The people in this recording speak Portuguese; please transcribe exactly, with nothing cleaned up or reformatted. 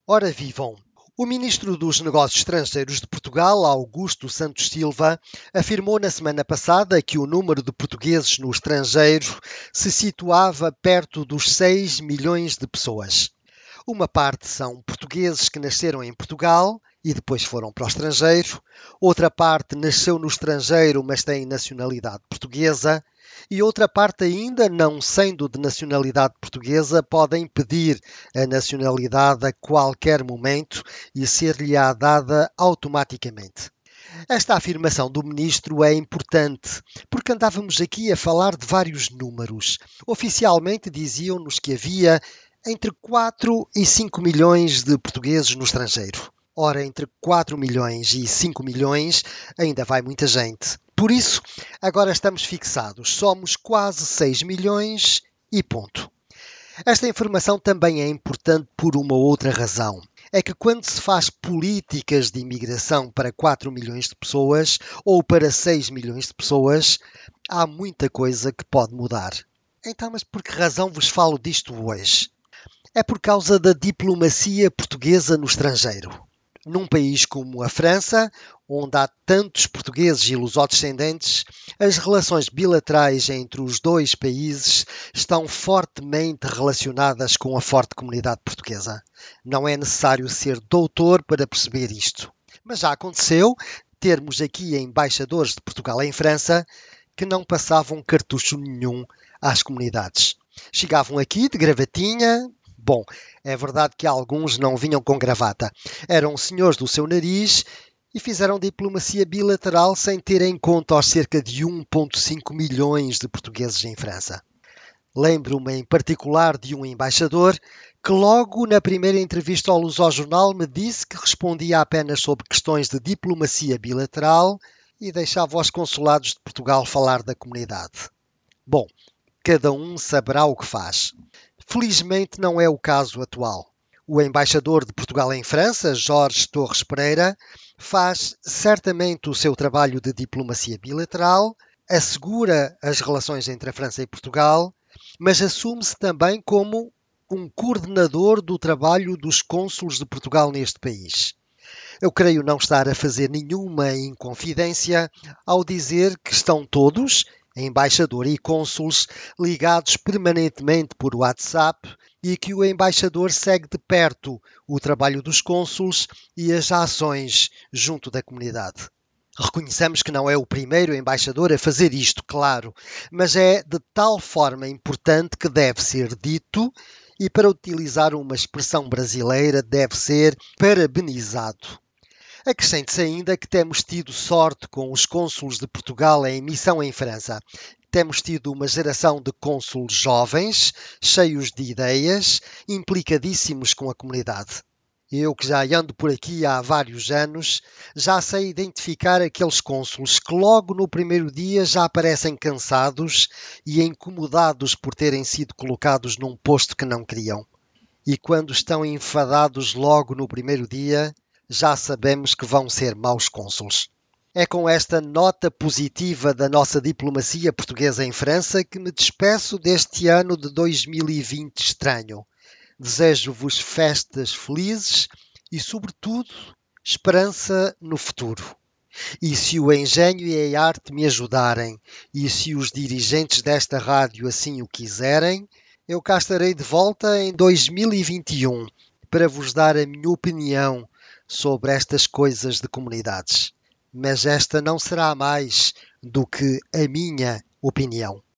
Ora vivam! O ministro dos Negócios Estrangeiros de Portugal, Augusto Santos Silva, afirmou na semana passada que o número de portugueses no estrangeiro se situava perto dos seis milhões de pessoas. Uma parte são portugueses que nasceram em Portugal e depois foram para o estrangeiro, outra parte nasceu no estrangeiro, mas tem nacionalidade portuguesa, e outra parte ainda, não sendo de nacionalidade portuguesa, podem pedir a nacionalidade a qualquer momento e ser-lhe-á dada automaticamente. Esta afirmação do ministro é importante, porque andávamos aqui a falar de vários números. Oficialmente diziam-nos que havia entre quatro e cinco milhões de portugueses no estrangeiro. Ora, entre quatro milhões e cinco milhões ainda vai muita gente. Por isso, agora estamos fixados. Somos quase seis milhões e ponto. Esta informação também é importante por uma outra razão. É que quando se faz políticas de imigração para quatro milhões de pessoas ou para seis milhões de pessoas, há muita coisa que pode mudar. Então, mas por que razão vos falo disto hoje? É por causa da diplomacia portuguesa no estrangeiro. Num país como a França, onde há tantos portugueses e lusodescendentes, as relações bilaterais entre os dois países estão fortemente relacionadas com a forte comunidade portuguesa. Não é necessário ser doutor para perceber isto. Mas já aconteceu termos aqui embaixadores de Portugal em França que não passavam cartucho nenhum às comunidades. Chegavam aqui de gravatinha. Bom, é verdade que alguns não vinham com gravata. Eram senhores do seu nariz e fizeram diplomacia bilateral sem ter em conta os cerca de um vírgula cinco milhões de portugueses em França. Lembro-me em particular de um embaixador que logo na primeira entrevista ao Lusojornal me disse que respondia apenas sobre questões de diplomacia bilateral e deixava os consulados de Portugal falar da comunidade. Bom, cada um saberá o que faz. Felizmente não é o caso atual. O embaixador de Portugal em França, Jorge Torres Pereira, faz certamente o seu trabalho de diplomacia bilateral, assegura as relações entre a França e Portugal, mas assume-se também como um coordenador do trabalho dos cônsules de Portugal neste país. Eu creio não estar a fazer nenhuma inconfidência ao dizer que estão todos, embaixador e cônsules, ligados permanentemente por WhatsApp e que o embaixador segue de perto o trabalho dos cônsules e as ações junto da comunidade. Reconheçamos que não é o primeiro embaixador a fazer isto, claro, mas é de tal forma importante que deve ser dito e, para utilizar uma expressão brasileira, deve ser parabenizado. Acrescente-se ainda que temos tido sorte com os cônsules de Portugal em missão em França. Temos tido uma geração de cônsules jovens, cheios de ideias, implicadíssimos com a comunidade. Eu, que já ando por aqui há vários anos, já sei identificar aqueles cônsules que logo no primeiro dia já aparecem cansados e incomodados por terem sido colocados num posto que não queriam. E quando estão enfadados logo no primeiro dia, já sabemos que vão ser maus cônsules. É com esta nota positiva da nossa diplomacia portuguesa em França que me despeço deste ano de dois mil e vinte estranho. Desejo-vos festas felizes e, sobretudo, esperança no futuro. E se o engenho e a arte me ajudarem, e se os dirigentes desta rádio assim o quiserem, eu cá estarei de volta em dois mil e vinte e um para vos dar a minha opinião sobre estas coisas de comunidades. Mas esta não será mais do que a minha opinião.